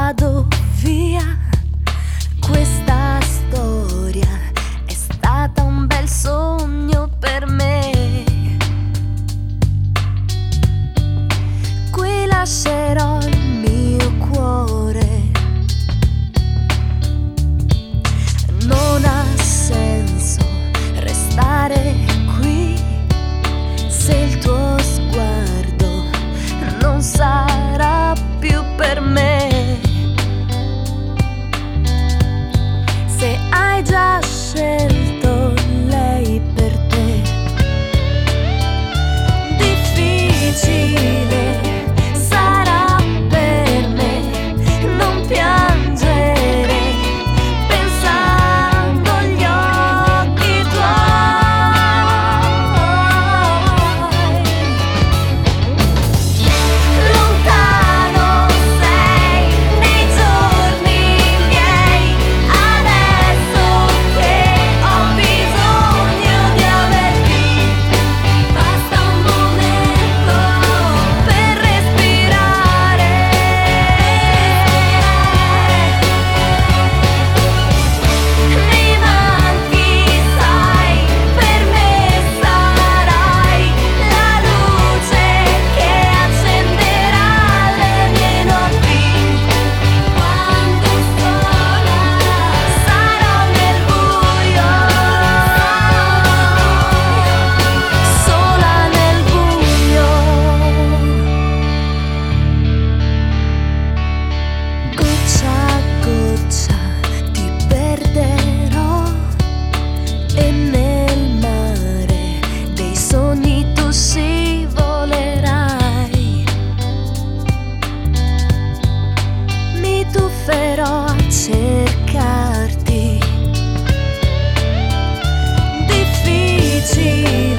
vado via. Questa storia è stata un bel sogno per me. Qui lascerò il mio cuore. Non ha senso restare qui se il tuo sguardo non sarà più per me. Se hai già scelto lei per te, difficile sarà per me non piangere pensando agli occhi tuoi. Lontano sei nei giorni miei, adesso che ho bisogno di averti, basta un momento per respirare. Mi manchi, sai, per me sarai la luce che accenderà le mie notti. Quando sola sarò nel buio, sola nel buio. Goccia a goccia ti perderò e nel mare dei sogni tu scivolerai. Mi tufferò a cercarti. Difficile